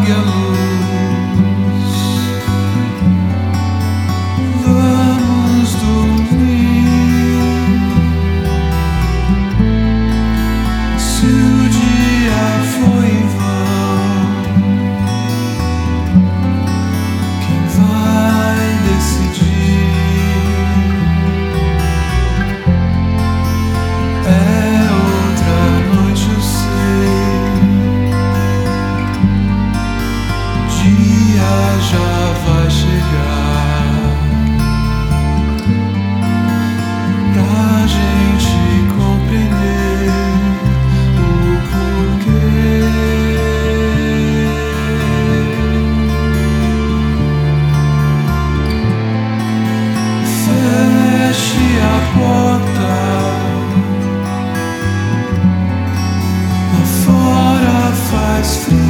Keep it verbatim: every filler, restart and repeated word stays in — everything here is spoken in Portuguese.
apague a luz. Vamos dormir. Se o dia foi em vão, quem vai decidir? É outra noite, eu sei. O dia já vai chegar pra gente compreender o porquê. Feche a porta. Lá fora faz frio.